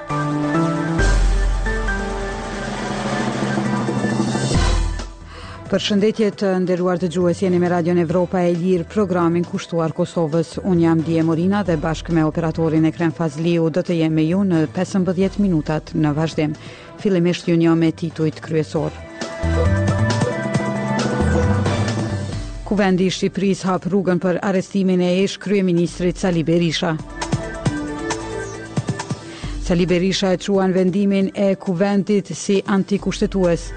Përshëndetje të nderuar dëgjues, jeni me Radion Evropa e Lirë, programin kushtuar Kosovës. Unë jam Dije Morina dhe bashkë me operatorin Ekrem Fazliu do të jem me ju në 15 minutat në vazhdim. Fillimisht ju njoh me titujt kryesor. Kuvendi i Shqipërisë hap rrugën për arrestimin e ish kryeministrit Sali Berisha. Sali Berisha e quan vendimin e kuvendit si antikushtetues.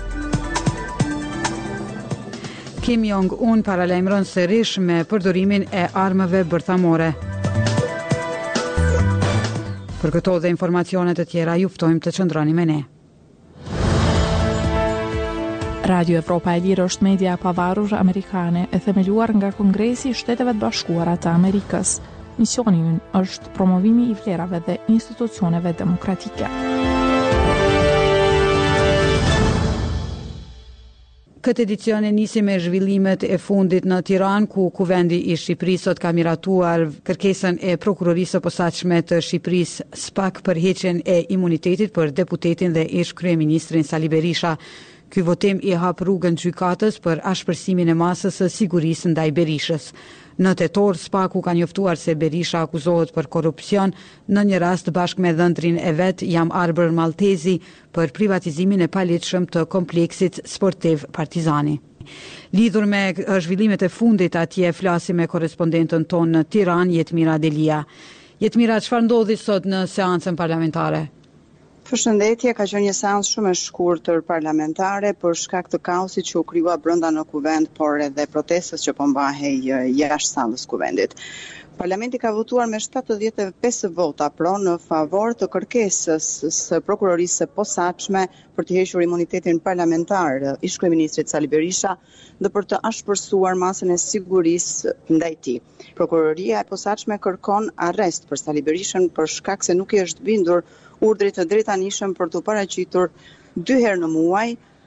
Kim Jong-un paralajmëron sërish me përdorimin e armëve bërthamore. Për këto dhe informacionet të tjera ju ftojmë të qëndroni me ne. Radio Evropa e Lirë është media e pavarur amerikane e themeluar nga Kongresi i Shteteve të Bashkuara të Amerikës. Misioni ynë është promovimi i vlerave dhe institucioneve demokratike. Këtë edicion e nisi me zhvillimet e fundit në Tiranë, ku Kuvendi i Shqipërisë sot ka miratuar kërkesën e prokurorisë së posaçme të Shqipërisë SPAK për heqjen e imunitetit për deputetin dhe ish kryeministrin Sali Berisha. Ky votim i hap rrugën gjykatës për ashpërsimin e masës së sigurisë ndaj Berishës. Në tetor, SPAK-u ka njoftuar se Berisha akuzohet për korrupsion në një rast bashkë me dhëndrin e vet Jam Arbër Maltezi për privatizimin e paligjshëm të kompleksit sportiv Partizani. Lidhur me zhvillimet e fundit atje flasim me korrespondentën tonë në Tiranë, Jetmira Delia. Jetmira, çfarë ndodhi sot në seancën parlamentare? Përshëndetje, ka qenë një seancë shumë e shkurtër parlamentare për shkak të kaosit që u krijua brenda në kuvend, por edhe protestës që po mbahej jashtë sallës kuvendit. Parlamenti ka votuar me 75 vota pro në favor të kërkesës së prokurorisë së posaçme për të hequr imunitetin parlamentar ish kryeministrit Sali Berisha dhe për të ashpërsuar masën e sigurisë ndaj tij. Prokuroria e posaçme kërkon arrest për Sali Berishën për shkak se nuk i është bindur urdhrit të drejtanishëm për të paraqitur 2 herë në muaj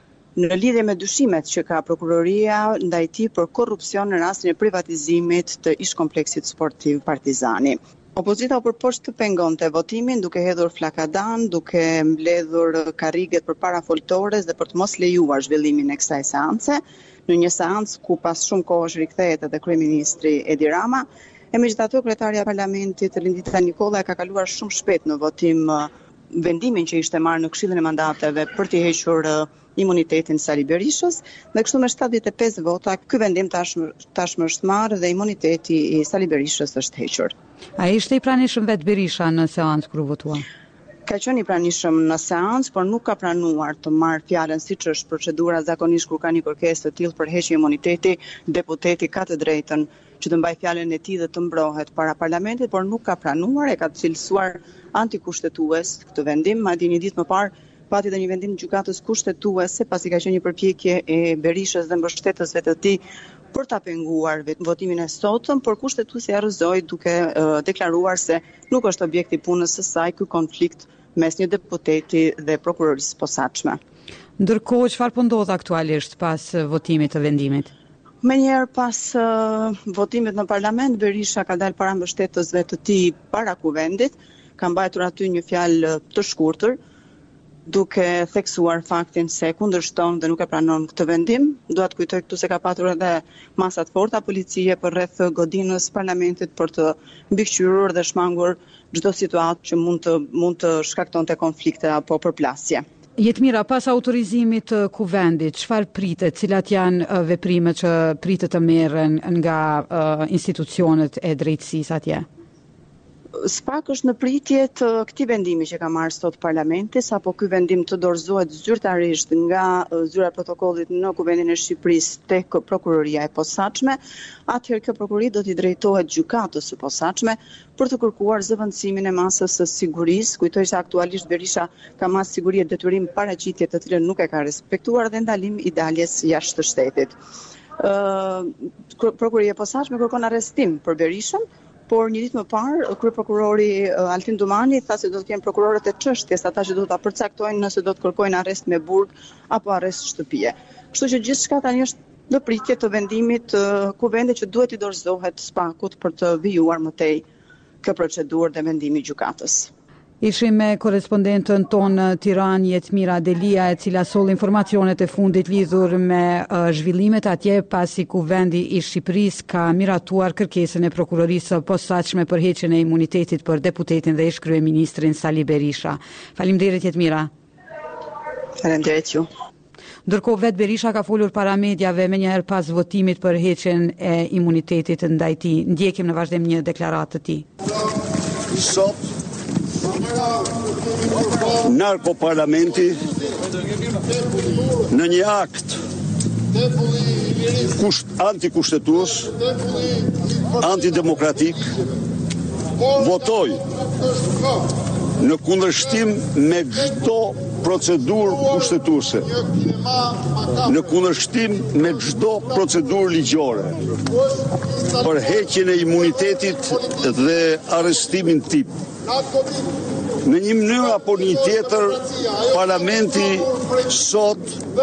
në lidhje me dyshimet që ka prokuroria ndaj tij për korrupsion në rastin e privatizimit të ish kompleksit sportiv Partizani. Opozita u përpoq të pengonte votimin duke hedhur flakadan, duke mbledhur karriget përpara foltores dhe për të mos lejuar zhvillimin e kësaj seance, në një seancë ku pas shumë kohësh rikthehet edhe kryeministri Edi Rama. E megjithatë, kryetaria e Parlamentit Lindita Nikolla ka kaluar shumë shpejt në votim vendimin që ishte marrë në Këshillin e Mandateve për të hequr imunitetin Sali Berishës, dhe kështu me 75 vota ky vendim tashmë është marrë dhe imuniteti i Sali Berishës është hequr. A ishte i pranishëm vetë Berisha në seancë kur votua? Ka qenë i pranishëm në seancë, por nuk ka pranuar të marrë fjalën siç është procedura zakonisht kur ka një kërkesë të tillë për heqje imuniteti, deputeti ka të drejtën që të mbaj fjalën e tij dhe të mbrohet para parlamentit, por nuk ka pranuar, e ka cilësuar antikushtetues këtë vendim. Madje një ditë më parë pati edhe një vendim gjykatës kushtetuese pasi ka qenë një përpjekje e Berishës dhe mbështetësve të tij për ta penguar votimin e sotëm, por kushtetuesi harrëzoi duke deklaruar se nuk është objekti punës së saj ky konflikt mes një deputeti dhe prokurorisë posaçme. Ndërkohë, çfarë po ndodh aktualisht pas votimit të vendimit? Menjëherë pas votimit në parlament, Berisha ka dalë para mbështetësve të tij para kuvendit, ka mbajtur aty një fjalë të shkurtër, duke theksuar faktin se kundërshton dhe nuk e pranon këtë vendim. Dua të kujtoj këtu se ka patur edhe masa të forta policie për rreth godinës parlamentit për të mbikëqyrur dhe shmangur çdo situatë që mund të shkaktonte konflikte apo përplasje. Jetmira, pas autorizimit të kuvendit, çfarë pritet, cilat janë veprimet që pritet të merren nga institucionet e drejtësisë atje? SPAK është në pritje të këtij vendimi që ka marrë sot parlamenti, sapo ky vendim të dorëzohet zyrtarisht nga zyra e protokollit në Kuvendin e Shqipërisë tek prokuroria e posaçme, atëherë kjo prokurori do t'i drejtohet gjykatës së posaçme për të kërkuar zëvendësimin e masës së sigurisë. Kujtoj se aktualisht Berisha ka masë siguri e detyrim paraqitje të cilën nuk e ka respektuar dhe ndalim i daljes jashtë shtetit. Prokuroria e posaçme kërkon arrestim për Berishën, por një ditë më parë, kryeprokurori Altin Dumani tha se do të kenë prokurorët e çështjes, ata që do ta përcaktojnë nëse do të kërkojnë arrest me burg apo arrest shtëpie. Kështu që gjithçka tani është në pritje të vendimit të kuvendit që duhet i dorëzohet SPAK-ut për të vijuar më tej kjo procedurë dhe vendimi i gjykatës. Ishim me korespondentën tonë në Tiranë, Jetmira Delia, e cila solli informacionet e fundit lidhur me zhvillimet atje pasi Kuvendi i Shqipërisë ka miratuar kërkesën e prokurorisë së posaçme për heqjen e imunitetit për deputetin dhe ish kryeministrin Sali Berisha. Faleminderit Jetmira. Faleminderit ju. Ndërkohë vetë Berisha ka folur para mediave me njëherë pas votimit për heqjen e imunitetit ndaj tij. Ndjekim në vazhdim një deklaratë të tij. Sot narkoparlamenti në një akt antikushtetues, antidemokratik, votoi në kundërshtim me çdo procedurë kushtetuese, në kundërshtim me çdo procedurë ligjore, për heqjen e imunitetit dhe arrestimin tip. Në një mënyrë apo një tjetër, parlamenti sot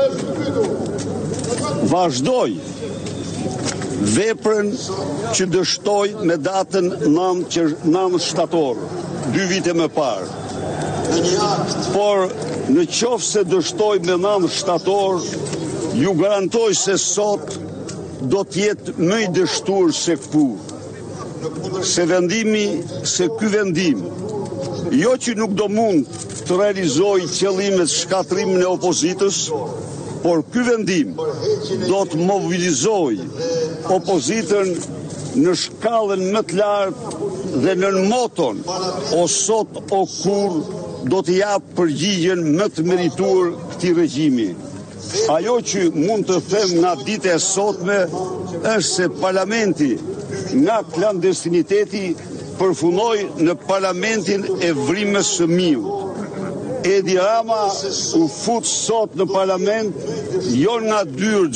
vazhdoi veprën që dështoi me datën 9 shtator, 2 vite më parë. Por në qoftë se dështoi me 9 shtator, ju garantoj se sot do të jetë më i dështuar se kur. Se ky vendim jo që nuk do mund të realizojë qëllimet shkatrimin e opozitës, por ky vendim do të mobilizojë opozitën në shkallën më të lartë dhe në moton o sot o kur do të japë përgjigjen më të merituar këtij regjimi. Ajo që mund të them nga dita e sotme është se parlamenti nga klandestiniteti përfundoi në parlamentin e vrimës së Miut. Edi Rama u fut sot në parlament jo nga dyert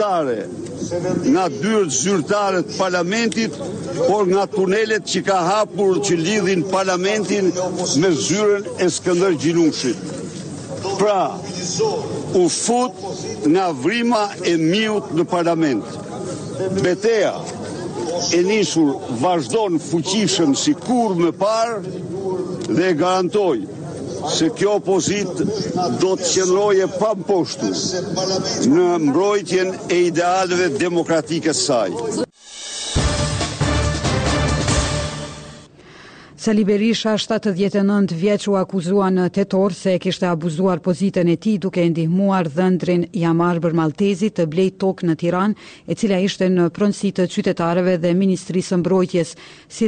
zyrtare të parlamentit, por nga tunelet që ka hapur që lidhin parlamentin me zyrën e Skënder Gjinushit. Pra, u fut nga vrima e Miut në parlament. Beteja e nisur vazhdon fuqishëm si kur më parë dhe garantoj se kjo opozit do të qëndrojë pamposhtur në mbrojtjen e idealeve demokratike saj. Sali Berisha, 79 vjeç, u akuzua në tetor se kishte abuzuar pozitën e tij duke ndihmuar dhëndrin Jamar Bërmaltezit të blej tokë në Tiranë, e cila ishte në pronësi të qytetarëve dhe Ministrisë së Mbrojtjes.